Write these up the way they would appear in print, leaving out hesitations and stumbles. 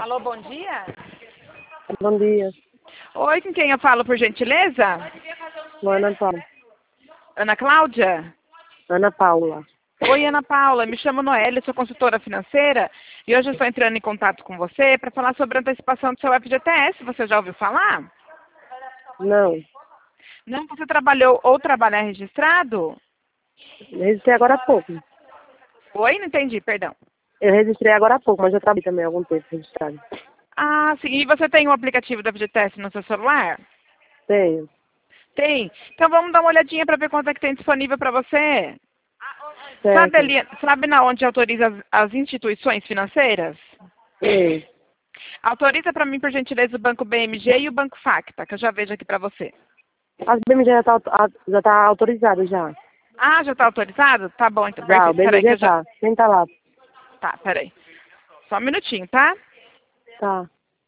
Alô, bom dia. Bom dia. Oi, com quem eu falo, por gentileza? Ana Paula. Ana Cláudia? Ana Paula. Oi, Ana Paula. Me chamo Noélia, sou consultora financeira e hoje eu estou entrando em contato com você para falar sobre a antecipação do seu FGTS. Você já ouviu falar? Não. Não? Você trabalhou ou trabalha registrado? Registrei agora há pouco. Oi, não entendi, perdão. Eu registrei agora há pouco, mas já trabalhei também há algum tempo registrado. Ah, sim. E você tem um aplicativo do FGTS no seu celular? Tenho. Tem? Então vamos dar uma olhadinha para ver quanto é que tem disponível para você. Sabe, Certo. sabe na onde autoriza as instituições financeiras? Ei. Autoriza para mim, por gentileza, o Banco BMG e o Banco Facta, que eu já vejo aqui para você. As BMG já tá autorizado já. Ah, já está autorizado? Tá bom, então. Já, o Perfeito. Peraí, que BMG eu já... tá. Senta lá. Tá, peraí. Só um minutinho, tá? Tá.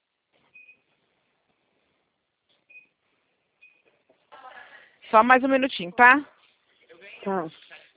Só mais um minutinho, tá? Tá.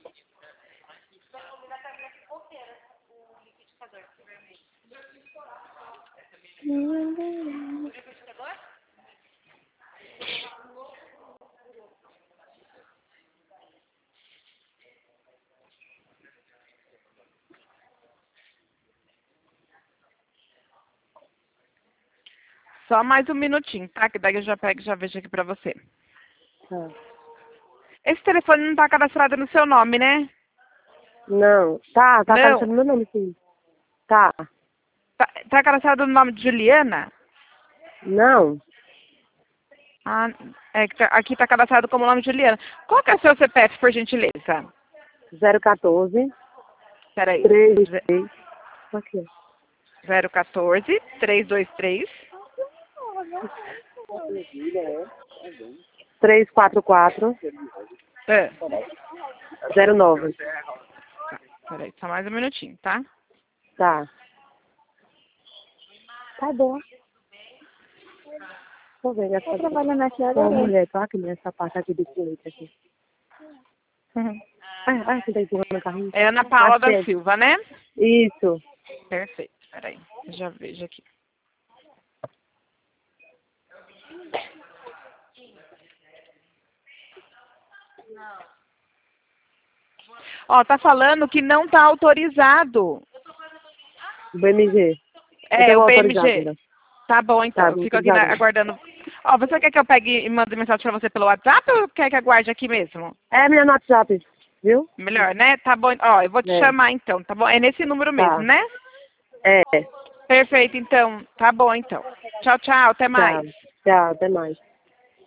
Só mais um minutinho, tá? Que daí eu já pego e já vejo aqui para você. Tá. Esse telefone não está cadastrado no seu nome, né? Não. Tá Não. cadastrando meu nome, sim. Tá. Tá cadastrado no nome de Juliana? Não. Ah, é que aqui tá cadastrado como nome de Juliana. Qual que é o seu CPF, por gentileza? 014 Peraí. 323. Aqui. 014 323 344 É. 09. Peraí, só mais um minutinho, tá? Tá. Tá bom. Tô vendo essa Trabalhando aqui, uma olha. mulher, tá? Que nessa parte aqui desse leite aqui. Ai, você tá empurrando o carrinho? É Ana Paula da Achei. Silva, né? Isso. Perfeito. Peraí, eu já vejo aqui. Ó, tá falando que não tá autorizado. O BMG. É, Eu o tô autorizado BMG. ainda. Tá bom, então. Tá, Eu vou fico aqui autorizado. aguardando. Ó, você quer que eu pegue e mande mensagem pra você pelo WhatsApp ou quer que aguarde aqui mesmo? É minha no WhatsApp, viu? Melhor, né? Tá bom. Ó, eu vou te É. chamar então, tá bom? É nesse número mesmo, Tá. né? É. Perfeito, então. Tá bom, então. Tchau, tchau. Até mais. Tchau. Tchau, até mais.